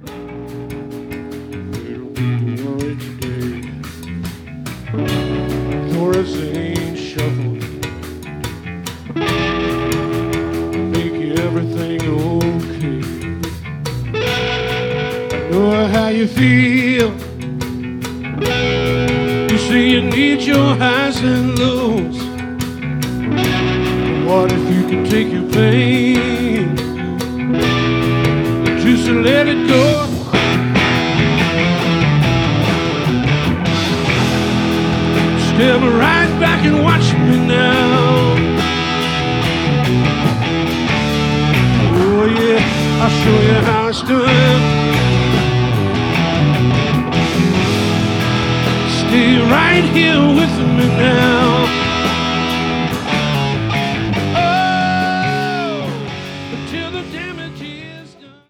It'll be alright today. Thorazine shuffle. Make everything okay. I know how you feel. You say you need your highs and lows. What if you could take your pain and just let it go? Step right back and watch me now. Oh yeah, I'll show you how it's done. Stay right here with me now.